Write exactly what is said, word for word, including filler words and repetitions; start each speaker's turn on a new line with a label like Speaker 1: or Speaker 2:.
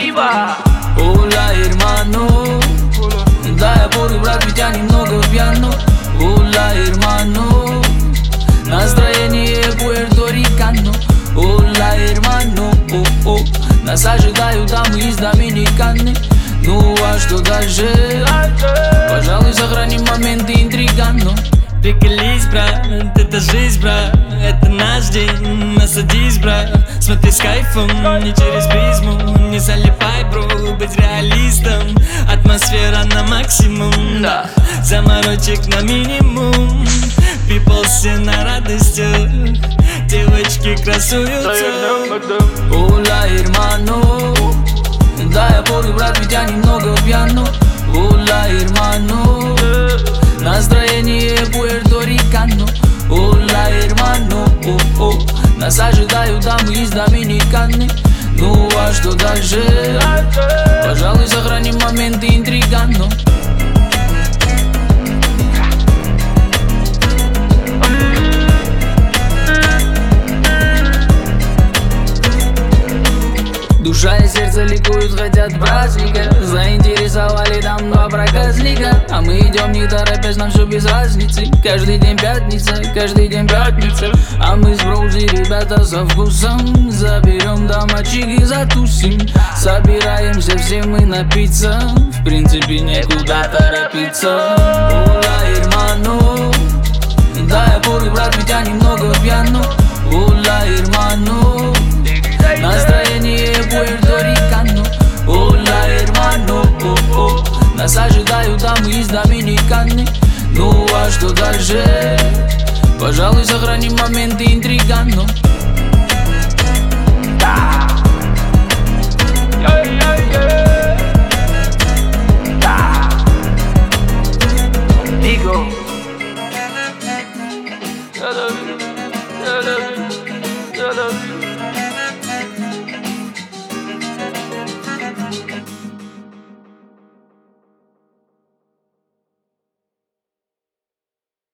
Speaker 1: Viva!
Speaker 2: Hola hermano, да, я поры, брат, ведь я немного пьяно. Hola hermano, настроение пуэрторикано. Hola hermano, о -о. Нас ожидают дамы из Доминиканы. Ну а что дальше? Пожалуй, сохраним моменты интригано.
Speaker 3: Приколись, брат, это жизнь, брат, это наш день, насадись, брат. Смотри с кайфом, не через призму, не залипай, бро, быть реалистом. Атмосфера на максимум,
Speaker 1: Да.
Speaker 3: заморочек на минимум. People все на радостях, девочки красуются.
Speaker 2: Hola hermano, да, я поры, брат, ведь я немного пьяно. Hola hermano, настроение пуэрторикано. Hola hermano, о -о. Нас ожидают дамы из Доминиканы. Ну а что дальше? Пожалуй, сохраним моменты интригано. Душа и сердце ликуют, хотят праздника. Заинтересовали там два проказника. А мы идем не торопясь, нам все без разницы. Каждый день пятница, каждый день пятница. А мы с броузи, ребята, со вкусом. Заберем домочек и затусим. Собираемся все мы напиться. В принципе, некуда торопиться. Hola hermano, да, я поры, брат, ведь я немного пьяно. Hola hermano, настроение пуэрторикано. Hola hermano, о -о. Нас ожидают дамы из Доминиканы. Ну а что дальше? Пожалуй, сохраним моменты интригано.